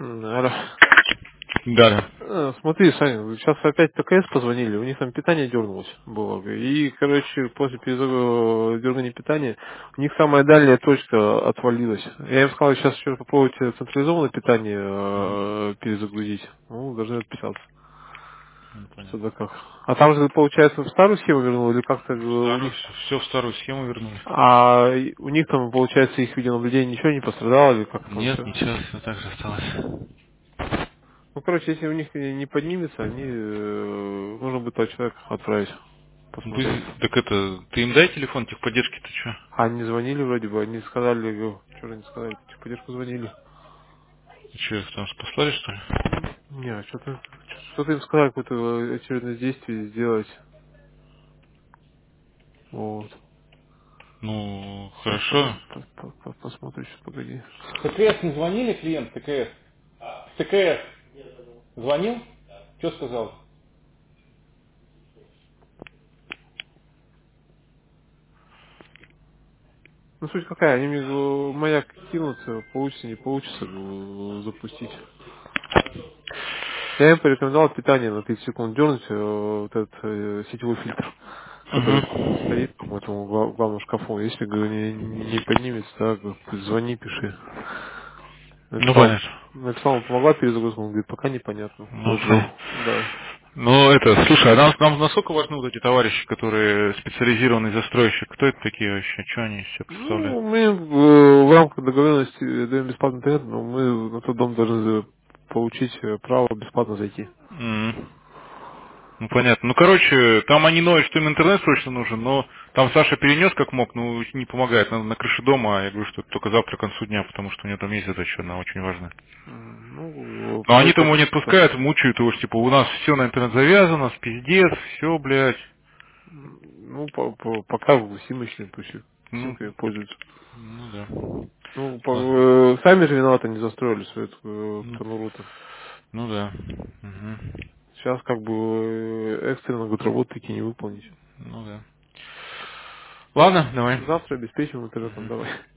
Алло. Да, да. Смотри, Саня, сейчас опять ТКС позвонили, у них там питание дернулось было. И, короче, после дергания питания у них самая дальняя точка отвалилась. Я им сказал, сейчас еще попробуйте централизованное питание Мгм. перезагрузить. Ну, должны отписаться. Ну, Что-то понятно. как. А там же, получается, в старую схему вернул или как-то у Старую, них... все в старую схему вернули. У них там, получается, их видеонаблюдение ничего не пострадало или как там Нет, все? ничего, все так же осталось. Ну, короче, если у них не поднимется, нужно будет того человека отправить, посмотреть. Так это, ты им дай телефон техподдержки, ты что? А они звонили вроде бы, они сказали, что же они сказали, поддержку звонили. Ты что, их там послали, что ли? Не, что-то им сказали, какое-то очередное действие сделать. Вот. Ну, Сейчас хорошо. посмотрю, сейчас погоди. ТКС не звонили клиент ТКС? ТКС звонил? Что сказал? Ну, суть какая, они мне маяк кинут, получится, не получится запустить. Я им порекомендовал питание на 30 секунд дернуть, вот этот сетевой фильтр, который Угу. стоит по этому главному шкафу. Если, говорю, не поднимется, да, говорю, звони, пиши. Ну, Написал, понятно. написал, ему помогла перезагрузка, он говорит, пока непонятно. Ну, Отжил, понятно. да. Ну, это, слушай, а нам насколько важны вот эти товарищи, которые специализированный застройщик? Кто это такие вообще? Что они из себя представляют? Ну, мы в рамках договоренности даем бесплатный интернет, но мы на тот дом должны получить право бесплатно зайти. М. Ну, понятно. Ну, короче, там они ноют, что им интернет срочно нужен, но там Саша перенес как мог, ну, не помогает. Надо на крыше дома, а я говорю, что это только завтра к концу дня, потому что у него там есть задача, она очень важная. Ну, Но они какой-то там его не отпускают, мучают его, что, типа, у нас все на интернет завязано, с пиздец, все, блядь. ну, пока симочные пусть Ну, симками пользуются. ну да. Ну, Ладно. сами же виноваты, не застроили свою эту Ну, конуру-то. ну да. Мгм. Сейчас как бы экстренно говорят, работы такие не выполнить. Ну да. Ладно, давай. Завтра обеспечим интернетом, Мгм. давай.